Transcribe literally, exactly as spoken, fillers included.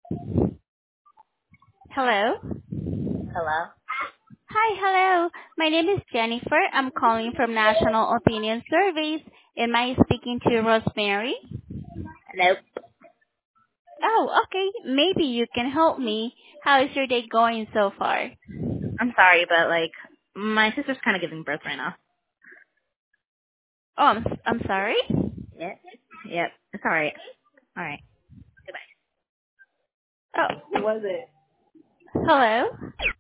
Hello? Hello? Hi, hello. My name is Jennifer. I'm calling from National Opinion Surveys. Am I speaking to Rosemary? Nope. Oh, okay. Maybe you can help me. How is your day going so far? I'm sorry, but like, my sister's kind of giving birth right now. Oh, I'm, I'm sorry? Yep. Yep. It's alright. Alright. Goodbye. Oh, Who was it? hello?